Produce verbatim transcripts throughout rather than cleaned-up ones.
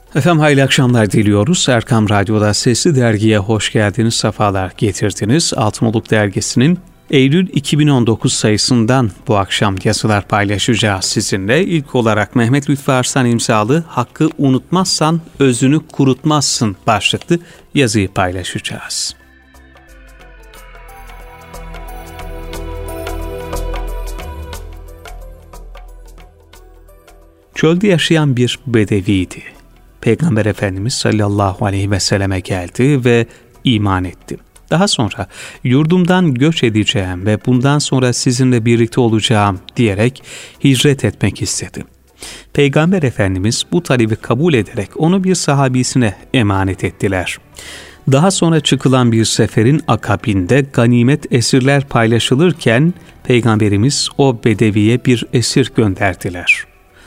Efendim hayırlı akşamlar diliyoruz. Erkam Radyo'da Sesli Dergi'ye hoş geldiniz, sefalar getirdiniz. Altınoluk Dergisi'nin Eylül iki bin on dokuz sayısından bu akşam yazılar paylaşacağız sizinle. İlk olarak Mehmet Lütfü Arslan imzalı "Hakkı unutmazsan özünü kurutmazsın" başlıklı yazıyı paylaşacağız. Çölde yaşayan bir bedeviydi. Peygamber Efendimiz sallallahu aleyhi ve selleme geldi ve iman etti. Daha sonra yurdumdan göç edeceğim ve bundan sonra sizinle birlikte olacağım diyerek hicret etmek istedi. Peygamber Efendimiz bu talebi kabul ederek onu bir sahabisine emanet ettiler. Daha sonra çıkılan bir seferin akabinde ganimet esirler paylaşılırken Peygamberimiz o bedeviye bir esir gönderdiler.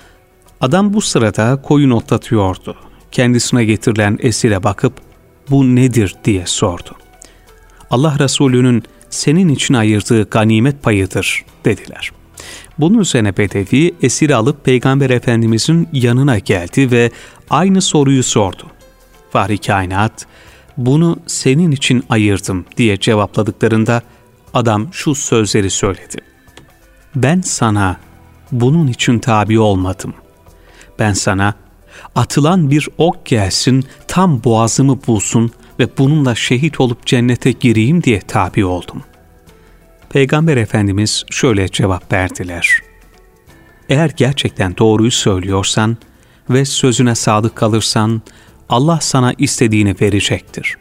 Adam bu sırada koyun otlatıyordu. Kendisine getirilen esire bakıp "Bu nedir?" diye sordu. "Allah Resulü'nün senin için ayırdığı ganimet payıdır" dediler. Bunun üzerine bedevi esiri alıp Peygamber Efendimizin yanına geldi ve aynı soruyu sordu. Fahri kainat, "Bunu senin için ayırdım" diye cevapladıklarında adam şu sözleri söyledi. "Ben sana bunun için tabi olmadım. Ben sana atılan bir ok gelsin, tam boğazımı bulsun ve bununla şehit olup cennete gireyim diye tabi oldum." Peygamber Efendimiz şöyle cevap verdiler. "Eğer gerçekten doğruyu söylüyorsan ve sözüne sadık kalırsan Allah sana istediğini verecektir."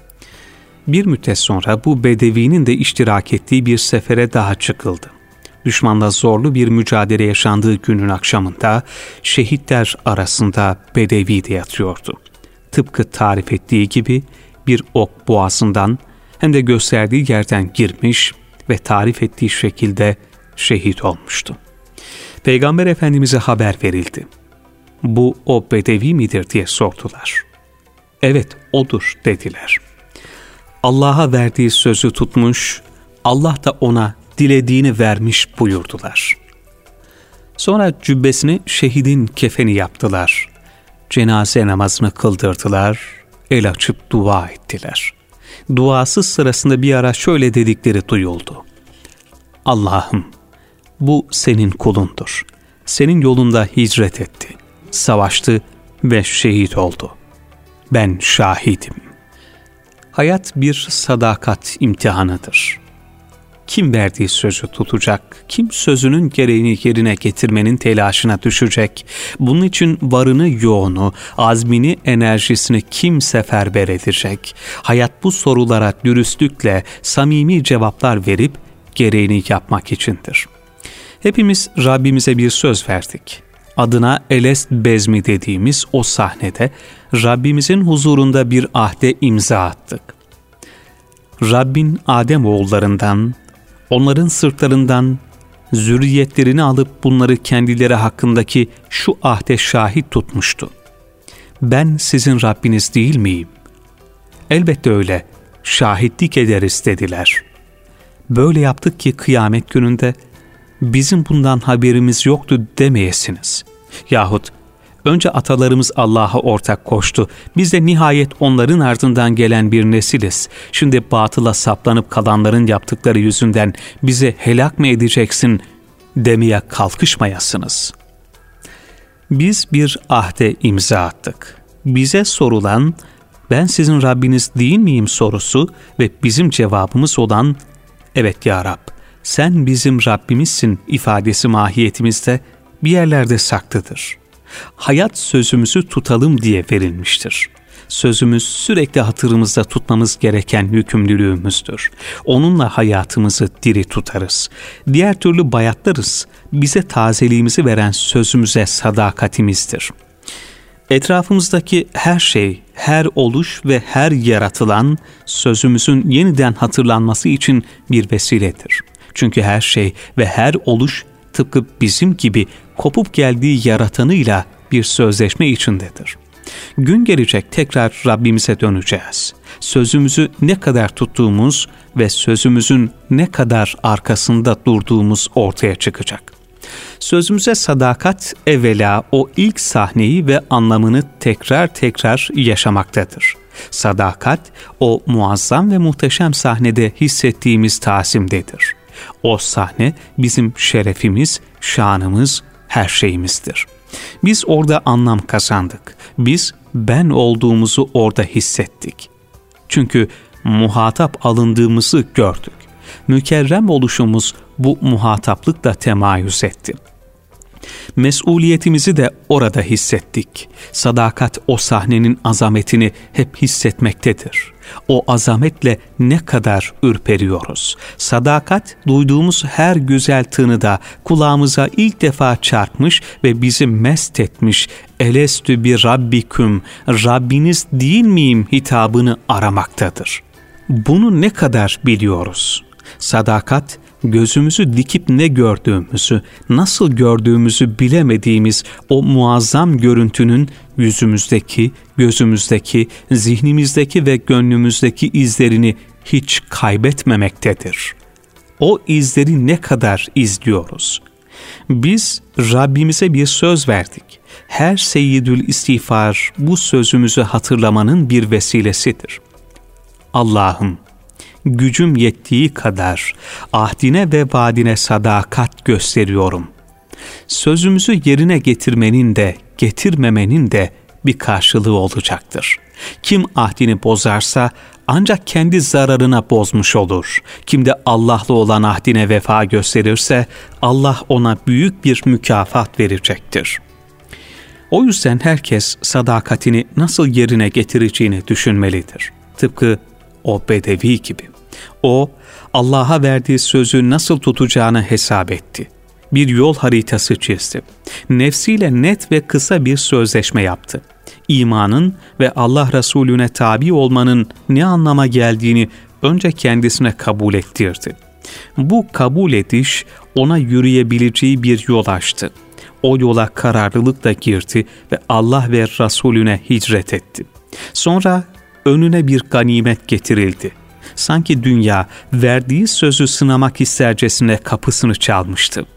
Bir müddet sonra bu bedevinin de iştirak ettiği bir sefere daha çıkıldı. Düşmanla zorlu bir mücadele yaşandığı günün akşamında şehitler arasında bedevi de yatıyordu. Tıpkı tarif ettiği gibi bir ok boğazından hem de gösterdiği yerden girmiş ve tarif ettiği şekilde şehit olmuştu. Peygamber Efendimiz'e haber verildi. "Bu o bedevi midir?" diye sordular. "Evet, odur" dediler. Allah'a verdiği sözü tutmuş, Allah da ona dilediğini vermiş buyurdular. Sonra cübbesini şehidin kefeni yaptılar. Cenaze namazını kıldırdılar, el açıp dua ettiler. Duası sırasında bir ara şöyle dedikleri duyuldu. "Allah'ım, bu senin kulundur. Senin yolunda hicret etti, savaştı ve şehit oldu. Ben şahidim." Hayat bir sadakat imtihanıdır. Kim verdiği sözü tutacak, kim sözünün gereğini yerine getirmenin telaşına düşecek, bunun için varını yoğunu, azmini, enerjisini kim seferber edecek? Hayat bu sorulara dürüstlükle samimi cevaplar verip gereğini yapmak içindir. Hepimiz Rabbimize bir söz verdik. Adına Elest Bezmi dediğimiz o sahnede Rabbimizin huzurunda bir ahde imza attık. Rabbin Adem oğullarından, onların sırtlarından zürriyetlerini alıp bunları kendileri hakkındaki şu ahde şahit tutmuştu. "Ben sizin Rabbiniz değil miyim?" "Elbette öyle, şahitlik ederiz" dediler. "Böyle yaptık ki kıyamet gününde bizim bundan haberimiz yoktu demeyesiniz. Yahut önce atalarımız Allah'a ortak koştu, biz de nihayet onların ardından gelen bir nesiliz. Şimdi batıla saplanıp kalanların yaptıkları yüzünden bizi helak mı edeceksin demeye kalkışmayasınız." Biz bir ahde imza attık. Bize sorulan "Ben sizin Rabbiniz değil miyim?" sorusu ve bizim cevabımız olan "Evet ya Rab, sen bizim Rabbimizsin" ifadesi mahiyetimizde bir yerlerde saklıdır. Hayat sözümüzü tutalım diye verilmiştir. Sözümüz sürekli hatırımızda tutmamız gereken yükümlülüğümüzdür. Onunla hayatımızı diri tutarız. Diğer türlü bayatlarız. Bize tazeliğimizi veren sözümüze sadakatimizdir. Etrafımızdaki her şey, her oluş ve her yaratılan sözümüzün yeniden hatırlanması için bir vesiledir. Çünkü her şey ve her oluş tıpkı bizim gibi kopup geldiği yaratanıyla bir sözleşme içindedir. Gün gelecek tekrar Rabbimize döneceğiz. Sözümüzü ne kadar tuttuğumuz ve sözümüzün ne kadar arkasında durduğumuz ortaya çıkacak. Sözümüze sadakat evvela o ilk sahneyi ve anlamını tekrar tekrar yaşamaktadır. Sadakat o muazzam ve muhteşem sahnede hissettiğimiz tasimdedir. O sahne bizim şerefimiz, şanımız, her şeyimizdir. Biz orada anlam kazandık. Biz ben olduğumuzu orada hissettik. Çünkü muhatap alındığımızı gördük. Mükerrem oluşumuz bu muhataplıkla temayüz etti. Mesuliyetimizi de orada hissettik. Sadakat o sahnenin azametini hep hissetmektedir. O azametle ne kadar ürperiyoruz. Sadakat duyduğumuz her güzel tınıda kulağımıza ilk defa çarpmış ve bizi mest etmiş. Elestü bi rabbiküm, Rabbiniz değil miyim hitabını aramaktadır. Bunu ne kadar biliyoruz? Sadakat, gözümüzü dikip ne gördüğümüzü, nasıl gördüğümüzü bilemediğimiz o muazzam görüntünün yüzümüzdeki, gözümüzdeki, zihnimizdeki ve gönlümüzdeki izlerini hiç kaybetmemektedir. O izleri ne kadar izliyoruz? Biz Rabbimize bir söz verdik. Her seyyidül istiğfar bu sözümüzü hatırlamanın bir vesilesidir. Allah'ım, gücüm yettiği kadar ahdine ve vaadine sadakat gösteriyorum. Sözümüzü yerine getirmenin de getirmemenin de bir karşılığı olacaktır. Kim ahdini bozarsa ancak kendi zararına bozmuş olur. Kim de Allah'la olan ahdine vefa gösterirse Allah ona büyük bir mükafat verecektir. O yüzden herkes sadakatini nasıl yerine getireceğini düşünmelidir. Tıpkı o bedevi gibi. O, Allah'a verdiği sözü nasıl tutacağını hesap etti. Bir yol haritası çizdi. Nefsiyle net ve kısa bir sözleşme yaptı. İmanın ve Allah Resulüne tabi olmanın ne anlama geldiğini önce kendisine kabul ettirdi. Bu kabul ediş ona yürüyebileceği bir yol açtı. O yola kararlılıkla girdi ve Allah ve Resulüne hicret etti. Sonra önüne bir ganimet getirildi. Sanki dünya verdiği sözü sınamak istercesine kapısını çalmıştı.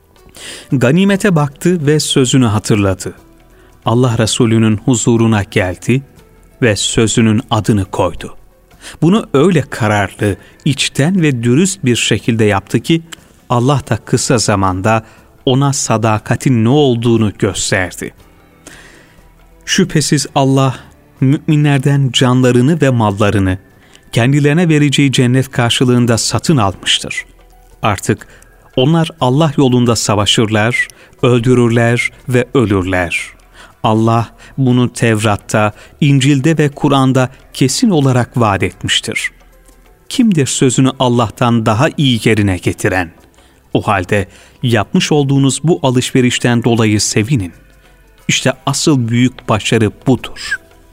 Ganimete baktı ve sözünü hatırladı. Allah Resulü'nün huzuruna geldi ve sözünün adını koydu. Bunu öyle kararlı, içten ve dürüst bir şekilde yaptı ki Allah da kısa zamanda ona sadakatin ne olduğunu gösterdi. Şüphesiz Allah müminlerden canlarını ve mallarını kendilerine vereceği cennet karşılığında satın almıştır. Artık onlar Allah yolunda savaşırlar, öldürürler ve ölürler. Allah bunu Tevrat'ta, İncil'de ve Kur'an'da kesin olarak vaat etmiştir. Kimdir sözünü Allah'tan daha iyi yerine getiren? O halde yapmış olduğunuz bu alışverişten dolayı sevinin. İşte asıl büyük başarı budur.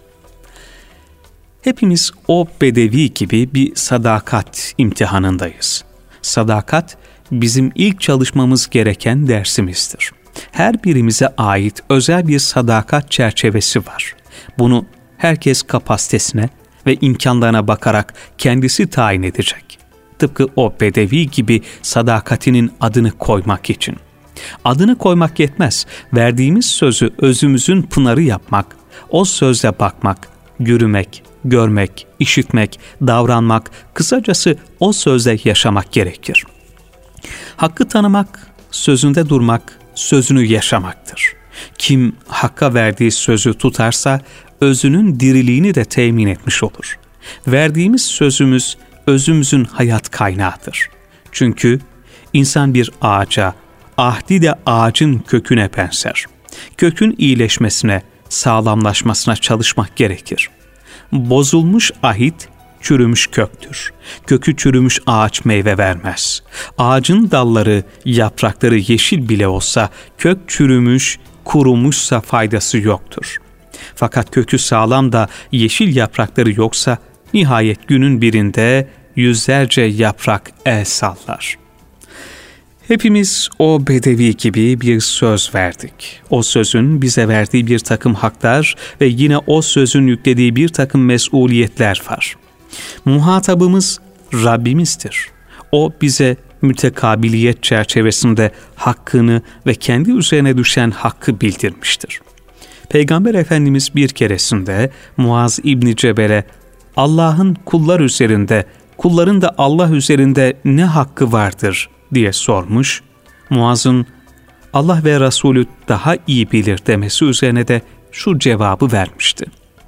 Hepimiz o bedevi gibi bir sadakat imtihanındayız. Sadakat bizim ilk çalışmamız gereken dersimizdir. Her birimize ait özel bir sadakat çerçevesi var. Bunu herkes kapasitesine ve imkanlarına bakarak kendisi tayin edecek. Tıpkı o bedevi gibi sadakatinin adını koymak için. Adını koymak yetmez. Verdiğimiz sözü özümüzün pınarı yapmak, o sözle bakmak, yürümek, görmek, işitmek, davranmak, kısacası o sözle yaşamak gerekir. Hakkı tanımak, sözünde durmak, sözünü yaşamaktır. Kim Hakk'a verdiği sözü tutarsa, özünün diriliğini de temin etmiş olur. Verdiğimiz sözümüz, özümüzün hayat kaynağıdır. Çünkü insan bir ağaca, ahdi de ağacın köküne benzer. Kökün iyileşmesine, sağlamlaşmasına çalışmak gerekir. Bozulmuş ahit, çürümüş köktür. Kökü çürümüş ağaç meyve vermez. Ağacın dalları, yaprakları yeşil bile olsa, kök çürümüş, kurumuşsa faydası yoktur. Fakat kökü sağlam da yeşil yaprakları yoksa, nihayet günün birinde yüzlerce yaprak el sallar. Hepimiz o bedevi gibi bir söz verdik. O sözün bize verdiği bir takım haklar ve yine o sözün yüklediği bir takım mesuliyetler var. Muhatabımız Rabbimizdir. O bize mütekabiliyet çerçevesinde hakkını ve kendi üzerine düşen hakkı bildirmiştir. Peygamber Efendimiz bir keresinde Muaz İbni Cebel'e Allah'ın kullar üzerinde, kulların da Allah üzerinde ne hakkı vardır diye sormuş. Muaz'ın Allah ve Resulü daha iyi bilir demesi üzerine de şu cevabı vermişti.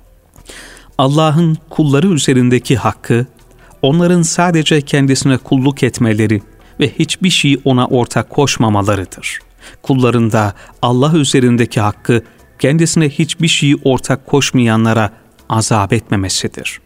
Allah'ın kulları üzerindeki hakkı, onların sadece kendisine kulluk etmeleri ve hiçbir şey ona ortak koşmamalarıdır. Kulların da Allah üzerindeki hakkı, kendisine hiçbir şeyi ortak koşmayanlara azap etmemesidir.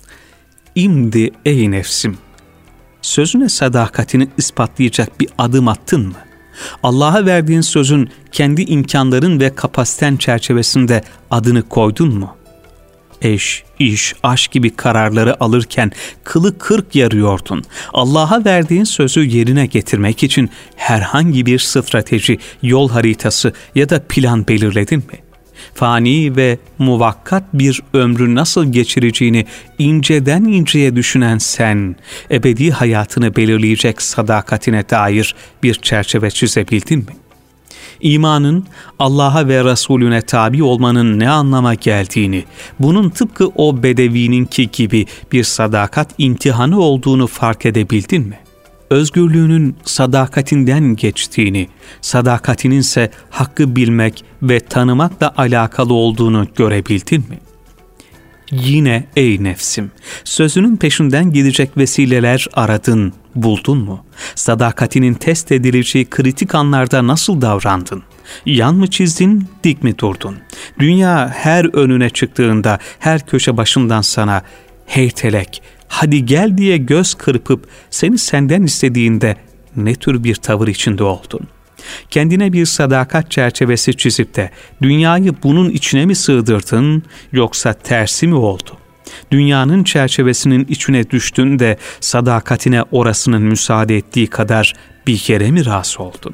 İmdi ey nefsim, sözüne sadakatini ispatlayacak bir adım attın mı? Allah'a verdiğin sözün kendi imkanların ve kapasiten çerçevesinde adını koydun mu? Eş, iş, aşk gibi kararları alırken kılı kırk yarıyordun. Allah'a verdiğin sözü yerine getirmek için herhangi bir strateji, yol haritası ya da plan belirledin mi? Fani ve muvakkat bir ömrü nasıl geçireceğini inceden inceye düşünen sen, ebedi hayatını belirleyecek sadakatine dair bir çerçeve çizebildin mi? İmanın Allah'a ve Resulüne tabi olmanın ne anlama geldiğini, bunun tıpkı o bedevininki gibi bir sadakat imtihanı olduğunu fark edebildin mi? Özgürlüğünün sadakatinden geçtiğini, sadakatinin ise hakkı bilmek ve tanımakla alakalı olduğunu görebildin mi? Yine ey nefsim, sözünün peşinden gidecek vesileler aradın, buldun mu? Sadakatinin test edileceği kritik anlarda nasıl davrandın? Yan mı çizdin, dik mi durdun? Dünya her önüne çıktığında, her köşe başından sana heytelek, hadi gel diye göz kırpıp seni senden istediğinde ne tür bir tavır içinde oldun? Kendine bir sadakat çerçevesi çizip de dünyayı bunun içine mi sığdırdın yoksa tersi mi oldu? Dünyanın çerçevesinin içine düştün de sadakatine orasının müsaade ettiği kadar bir yere mi razı oldun?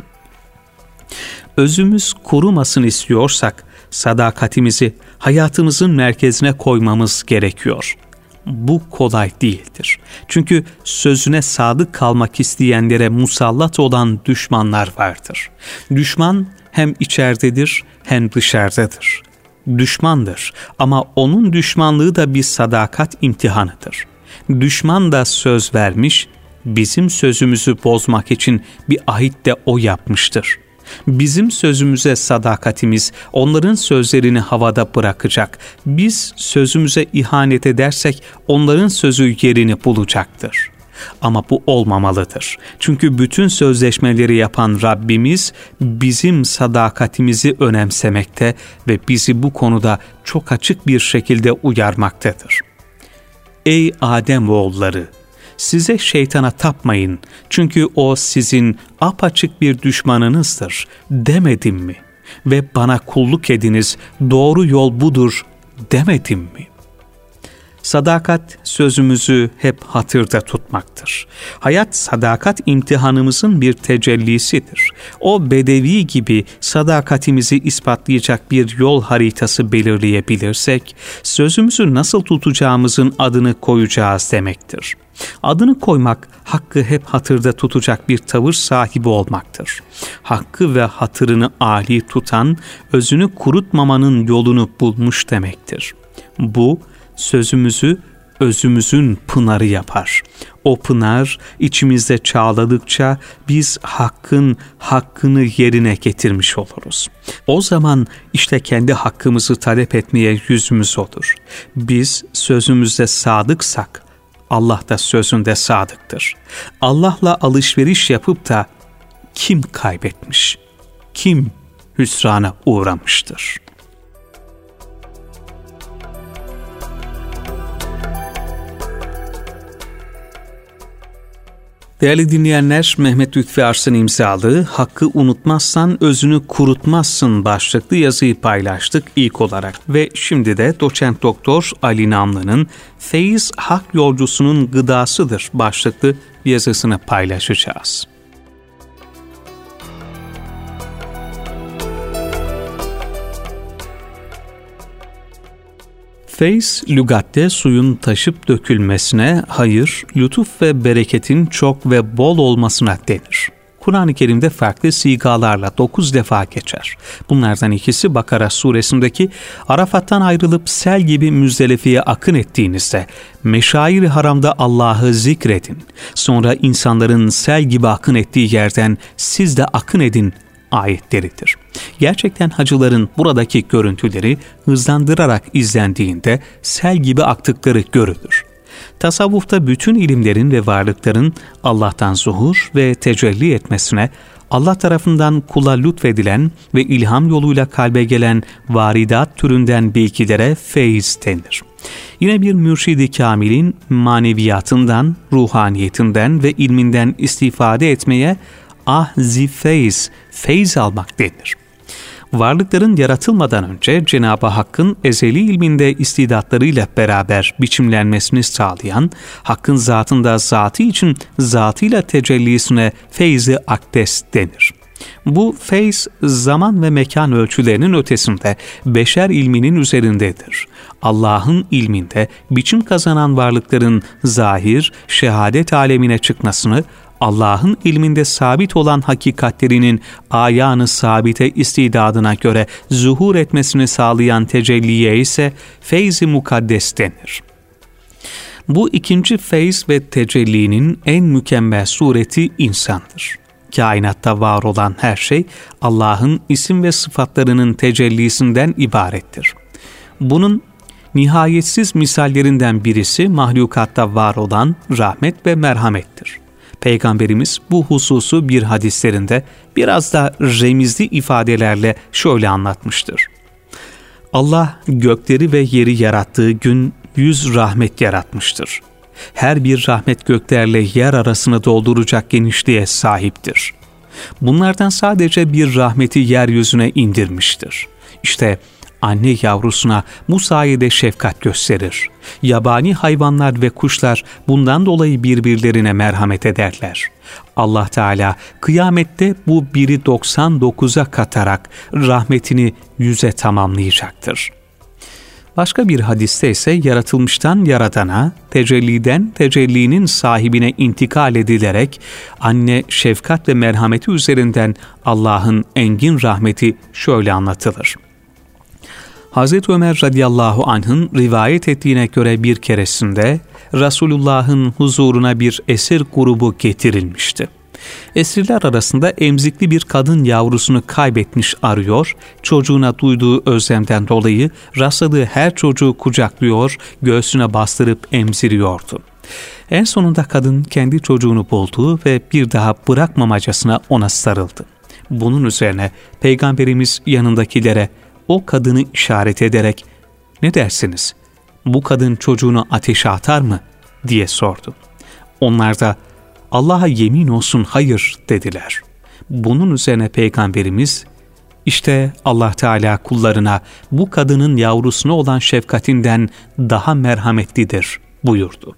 Özümüz kurumasın istiyorsak sadakatimizi hayatımızın merkezine koymamız gerekiyor. Bu kolay değildir. Çünkü sözüne sadık kalmak isteyenlere musallat olan düşmanlar vardır. Düşman hem içeridedir hem dışarıdadır. Düşmandır ama onun düşmanlığı da bir sadakat imtihanıdır. Düşman da söz vermiş, bizim sözümüzü bozmak için bir ahit de o yapmıştır. Bizim sözümüze sadakatimiz onların sözlerini havada bırakacak. Biz sözümüze ihanet edersek onların sözü yerini bulacaktır. Ama bu olmamalıdır. Çünkü bütün sözleşmeleri yapan Rabbimiz bizim sadakatimizi önemsemekte ve bizi bu konuda çok açık bir şekilde uyarmaktadır. Ey Ademoğulları! Size şeytana tapmayın çünkü o sizin apaçık bir düşmanınızdır demedim mi? Ve bana kulluk ediniz, doğru yol budur demedim mi? Sadakat sözümüzü hep hatırda tutmaktır. Hayat sadakat imtihanımızın bir tecellisidir. O bedevi gibi sadakatimizi ispatlayacak bir yol haritası belirleyebilirsek, sözümüzü nasıl tutacağımızın adını koyacağız demektir. Adını koymak, hakkı hep hatırda tutacak bir tavır sahibi olmaktır. Hakkı ve hatırını âli tutan, özünü kurutmamanın yolunu bulmuş demektir. Bu, sözümüzü özümüzün pınarı yapar. O pınar içimizde çağladıkça biz hakkın hakkını yerine getirmiş oluruz. O zaman işte kendi hakkımızı talep etmeye yüzümüz olur. Biz sözümüzde sadıksak, Allah da sözünde sadıktır. Allah'la alışveriş yapıp da kim kaybetmiş, kim hüsrana uğramıştır? Değerli dinleyenler, Mehmet Lütfi Arslan imzalı "Hakkı unutmazsan özünü kurutmazsın" başlıklı yazıyı paylaştık ilk olarak. Ve şimdi de doçent doktor Ali Namlı'nın "Feyiz Hak Yolcusunun Gıdasıdır" başlıklı yazısını paylaşacağız. Feyz, lügatte suyun taşıp dökülmesine, hayır, lütuf ve bereketin çok ve bol olmasına denir. Kur'an-ı Kerim'de farklı sigalarla dokuz defa geçer. Bunlardan ikisi Bakara suresindeki Arafat'tan ayrılıp sel gibi Müzdelife'ye akın ettiğinizde meşair-i haramda Allah'ı zikredin. Sonra insanların sel gibi akın ettiği yerden siz de akın edin ayetleridir. Gerçekten hacıların buradaki görüntüleri hızlandırarak izlendiğinde sel gibi aktıkları görülür. Tasavvufta bütün ilimlerin ve varlıkların Allah'tan zuhur ve tecelli etmesine, Allah tarafından kula lütfedilen ve ilham yoluyla kalbe gelen varidat türünden bilgilere feyz denir. Yine bir mürşid-i kamilin maneviyatından, ruhaniyetinden ve ilminden istifade etmeye ahzi feyz, feyz almak denir. Varlıkların yaratılmadan önce Cenab-ı Hakk'ın ezeli ilminde istidatlarıyla beraber biçimlenmesini sağlayan, Hakk'ın zatında zatı için zatıyla tecellisine feyz-i akdes denir. Bu feyz, zaman ve mekan ölçülerinin ötesinde beşer ilminin üzerindedir. Allah'ın ilminde biçim kazanan varlıkların zahir, şehadet alemine çıkmasını, Allah'ın ilminde sabit olan hakikatlerinin ayağını sabite istidadına göre zuhur etmesini sağlayan tecelliye ise feyz-i mukaddes denir. Bu ikinci feyz ve tecellinin en mükemmel sureti insandır. Kainatta var olan her şey Allah'ın isim ve sıfatlarının tecellisinden ibarettir. Bunun nihayetsiz misallerinden birisi mahlukatta var olan rahmet ve merhamettir. Peygamberimiz bu hususu bir hadislerinde biraz da remizli ifadelerle şöyle anlatmıştır. Allah gökleri ve yeri yarattığı gün yüz rahmet yaratmıştır. Her bir rahmet göklerle yer arasını dolduracak genişliğe sahiptir. Bunlardan sadece bir rahmeti yeryüzüne indirmiştir. İşte anne yavrusuna bu sayede şefkat gösterir. Yabani hayvanlar ve kuşlar bundan dolayı birbirlerine merhamet ederler. Allah Teala kıyamette bu biri doksan dokuza katarak rahmetini yüze tamamlayacaktır. Başka bir hadiste ise yaratılmıştan yaradana, tecelliden tecellinin sahibine intikal edilerek anne şefkat ve merhameti üzerinden Allah'ın engin rahmeti şöyle anlatılır. Hazreti Ömer radıyallahu anh'ın rivayet ettiğine göre bir keresinde Resulullah'ın huzuruna bir esir grubu getirilmişti. Esirler arasında emzikli bir kadın yavrusunu kaybetmiş arıyor, çocuğuna duyduğu özlemden dolayı rastladığı her çocuğu kucaklıyor, göğsüne bastırıp emziriyordu. En sonunda kadın kendi çocuğunu buldu ve bir daha bırakmamacasına ona sarıldı. Bunun üzerine Peygamberimiz yanındakilere o kadını işaret ederek "Ne dersiniz? Bu kadın çocuğunu ateşe atar mı?" diye sordu. Onlar da "Allah'a yemin olsun hayır" dediler. Bunun üzerine Peygamberimiz "İşte Allah Teala kullarına bu kadının yavrusuna olan şefkatinden daha merhametlidir" buyurdu.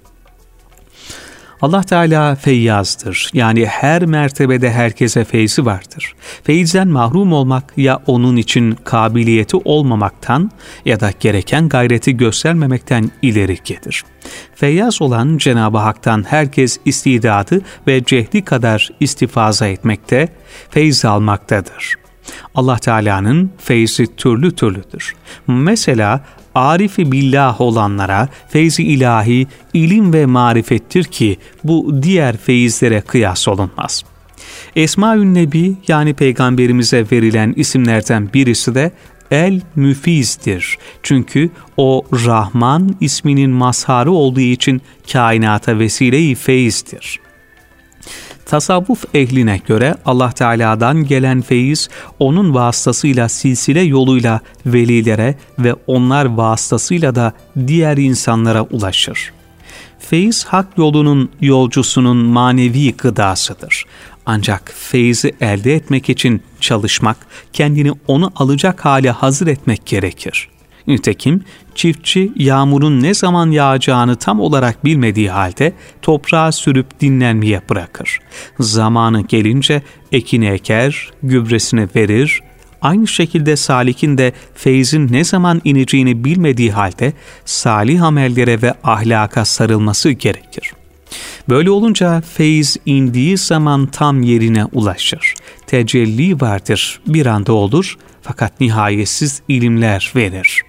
Allah Teala feyyazdır. Yani her mertebede herkese feyzi vardır. Feyizden mahrum olmak ya onun için kabiliyeti olmamaktan ya da gereken gayreti göstermemekten ileri gelir. Feyyaz olan Cenab-ı Hak'tan herkes istidadı ve cehdi kadar istifaza etmekte, feyz almaktadır. Allah Teala'nın feyzi türlü türlüdür. Mesela Arif-i billah olanlara feyzi ilahi ilim ve marifettir ki bu diğer feyizlere kıyas olunmaz. Esma-ül Nebi yani Peygamberimize verilen isimlerden birisi de El-Müfiz'dir. Çünkü o Rahman isminin mazharı olduğu için kainata vesile-i feyizdir. Tasavvuf ehline göre Allah Teala'dan gelen feyiz, onun vasıtasıyla silsile yoluyla velilere ve onlar vasıtasıyla da diğer insanlara ulaşır. Feyiz, hak yolunun yolcusunun manevi gıdasıdır. Ancak feyizi elde etmek için çalışmak, kendini onu alacak hale hazır etmek gerekir. Nitekim çiftçi yağmurun ne zaman yağacağını tam olarak bilmediği halde toprağa sürüp dinlenmeye bırakır. Zamanı gelince ekini eker, gübresini verir, Aynı şekilde salikin de feyzin ne zaman ineceğini bilmediği halde salih amellere ve ahlaka sarılması gerekir. Böyle olunca feyiz indiği zaman tam yerine ulaşır. Tecelli vardır, bir anda olur fakat nihayetsiz ilimler verir.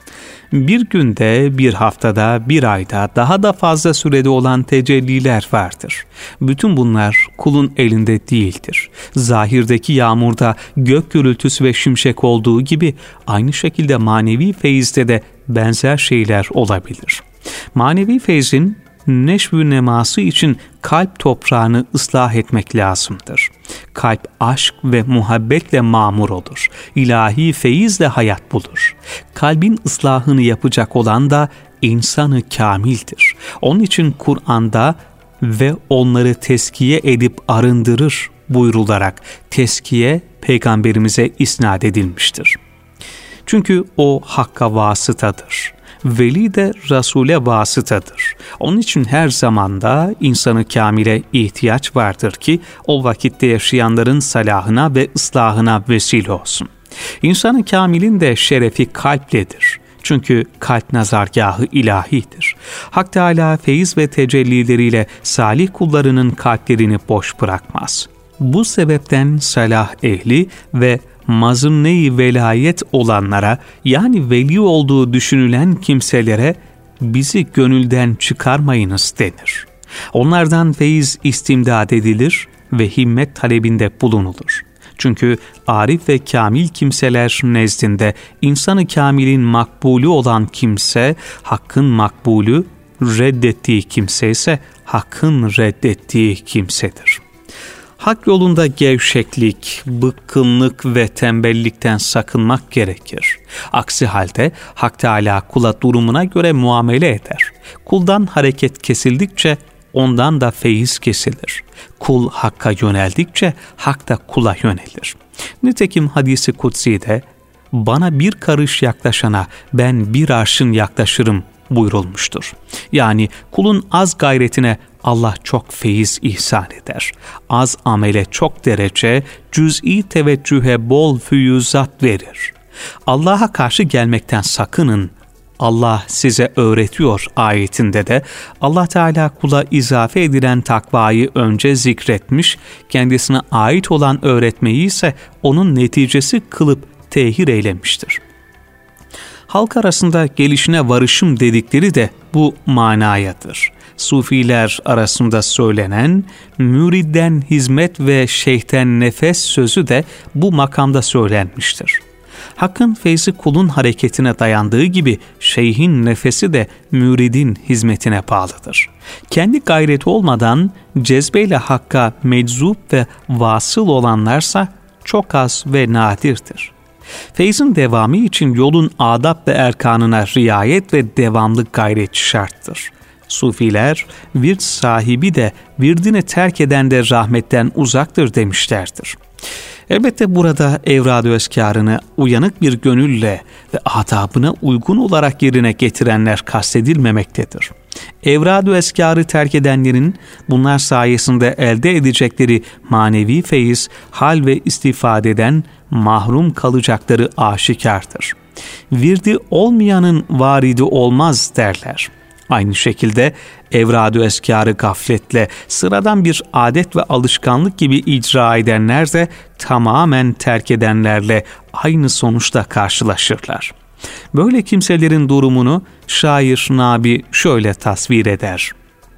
Bir günde, bir haftada, bir ayda, daha da fazla sürede olan tecelliler vardır. Bütün bunlar kulun elinde değildir. Zahirdeki yağmurda gök gürültüsü ve şimşek olduğu gibi aynı şekilde manevi feyizde de benzer şeyler olabilir. Manevi feyzin neşv-ü neması için kalp toprağını ıslah etmek lazımdır. Kalp aşk ve muhabbetle mamur olur. İlahi feyizle hayat bulur. Kalbin ıslahını yapacak olan da insanı kamildir. Onun için Kur'an'da ve onları teskiye edip arındırır buyrularak teskiye peygamberimize isnat edilmiştir. Çünkü o Hakk'a vasıtadır. Veli de Resul'e vasıtadır. Onun için her zamanda insanı kamile ihtiyaç vardır ki o vakitte yaşayanların salahına ve ıslahına vesile olsun. İnsanı kamilin de şerefi kalpledir. Çünkü kalp nazargahı ilahidir. Hak Teâlâ feyiz ve tecellileriyle salih kullarının kalplerini boş bırakmaz. Bu sebepten salah ehli ve mazınne-i velayet olanlara, yani veli olduğu düşünülen kimselere bizi gönülden çıkarmayınız denir. Onlardan feyiz istimdad edilir ve himmet talebinde bulunulur. Çünkü arif ve kamil kimseler nezdinde insanı kamilin makbulü olan kimse, hakkın makbulü, reddettiği kimse ise hakkın reddettiği kimsedir. Hak yolunda gevşeklik, bıkkınlık ve tembellikten sakınmak gerekir. Aksi halde Hak Teâlâ kula durumuna göre muamele eder. Kuldan hareket kesildikçe ondan da feyiz kesilir. Kul Hakk'a yöneldikçe Hak da kula yönelir. Nitekim hadisi kutsi'de bana bir karış yaklaşana ben bir arşın yaklaşırım buyurulmuştur. Yani kulun az gayretine Allah çok feyiz ihsan eder. Az amele çok derece, cüz'i teveccühe bol füyüzat verir. Allah'a karşı gelmekten sakının. Allah size öğretiyor ayetinde de Allah Teala kula izafe edilen takvayı önce zikretmiş, kendisine ait olan öğretmeyi ise onun neticesi kılıp tehir eylemiştir. Halk arasında gelişine varışım dedikleri de bu manayadır. Sufiler arasında söylenen müriden hizmet ve şeyhten nefes sözü de bu makamda söylenmiştir. Hakkın feyzi kulun hareketine dayandığı gibi şeyhin nefesi de müridin hizmetine bağlıdır. Kendi gayreti olmadan cezbeyle Hakk'a meczup ve vasıl olanlarsa çok az ve nadirdir. Feyzin devamı için yolun adab ve erkanına riayet ve devamlı gayret şarttır. Sufiler, virt sahibi de virdini terk eden de rahmetten uzaktır demişlerdir. Elbette burada evrad-ı eskârını uyanık bir gönülle ve adabına uygun olarak yerine getirenler kastedilmemektedir. Evrad-ı eskârı terk edenlerin bunlar sayesinde elde edecekleri manevi feyiz, hal ve istifadeden mahrum kalacakları aşikardır. Virdi olmayanın varidi olmaz derler. Aynı şekilde evrad-ı eskârı gafletle, sıradan bir adet ve alışkanlık gibi icra edenler de tamamen terk edenlerle aynı sonuçta karşılaşırlar. Böyle kimselerin durumunu şair Nabi şöyle tasvir eder.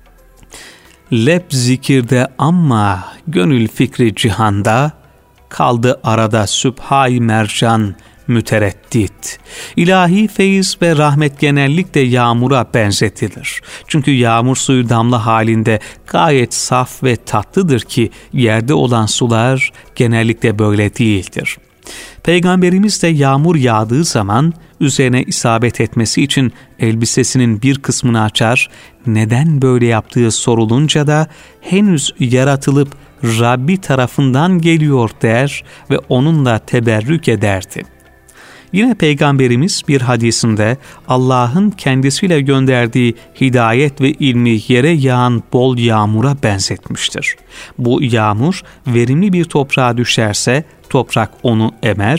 Leb zikirde ama gönül fikri cihanda, kaldı arada sübhâ-i mercan mütereddit. İlahi feyiz ve rahmet genellikle yağmura benzetilir. Çünkü yağmur suyu damla halinde gayet saf ve tatlıdır ki yerde olan sular genellikle böyle değildir. Peygamberimiz de yağmur yağdığı zaman üzerine isabet etmesi için elbisesinin bir kısmını açar, neden böyle yaptığı sorulunca da henüz yaratılıp Rabbi tarafından geliyor der ve onunla teberrük ederdi. Yine Peygamberimiz bir hadisinde Allah'ın kendisiyle gönderdiği hidayet ve ilmi yere yağan bol yağmura benzetmiştir. Bu yağmur verimli bir toprağa düşerse toprak onu emer,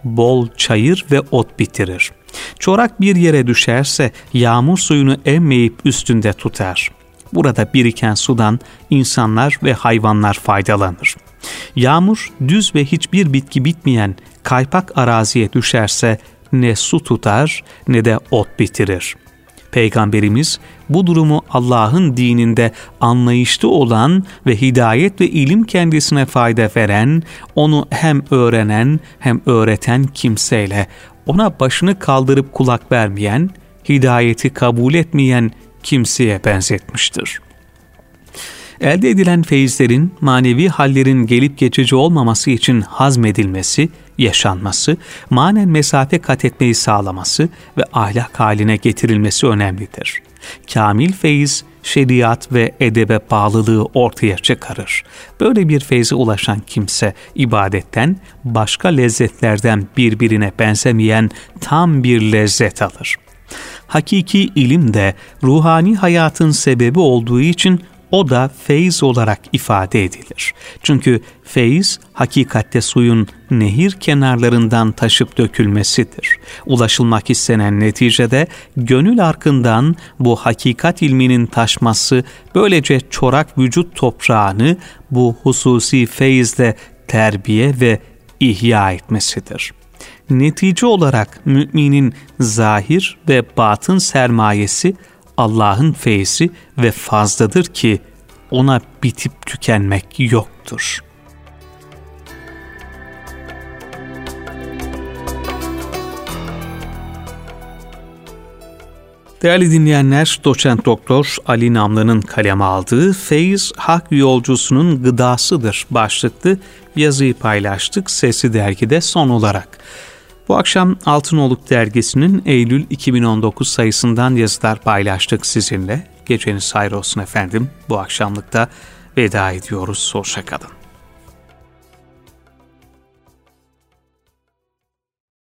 bol çayır ve ot bitirir. Çorak bir yere düşerse yağmur suyunu emmeyip üstünde tutar. Burada biriken sudan insanlar ve hayvanlar faydalanır. Yağmur düz ve hiçbir bitki bitmeyen kaypak araziye düşerse ne su tutar ne de ot bitirir. Peygamberimiz bu durumu Allah'ın dininde anlayışlı olan ve hidayet ve ilim kendisine fayda veren, onu hem öğrenen hem öğreten kimseyle, ona başını kaldırıp kulak vermeyen, hidayeti kabul etmeyen kimseye benzetmiştir. Elde edilen feyizlerin, manevi hallerin gelip geçici olmaması için hazmedilmesi, yaşanması, manen mesafe kat etmeyi sağlaması ve ahlak haline getirilmesi önemlidir. Kamil feyiz, şeriat ve edebe bağlılığı ortaya çıkarır. Böyle bir feyze ulaşan kimse, ibadetten, başka lezzetlerden birbirine benzemeyen tam bir lezzet alır. Hakiki ilim de ruhani hayatın sebebi olduğu için o da feyiz olarak ifade edilir. Çünkü feyiz, hakikatte suyun nehir kenarlarından taşıp dökülmesidir. Ulaşılmak istenen neticede gönül arkından bu hakikat ilminin taşması, böylece çorak vücut toprağını bu hususi feyizle terbiye ve ihya etmesidir. Netice olarak müminin zahir ve batın sermayesi Allah'ın feyzi ve fazladır ki ona bitip tükenmek yoktur. Değerli dinleyenler, Doçent Doktor Ali Namlı'nın kaleme aldığı Feyiz Hak Yolcusunun Gıdasıdır başlıklı yazıyı paylaştık Sesli Dergi'de son olarak. Bu akşam Altınoluk Dergisi'nin Eylül iki bin on dokuz sayısından yazılar paylaştık sizinle. Geceniz hayır olsun efendim. Bu akşamlıkta veda ediyoruz. Hoşça kalın.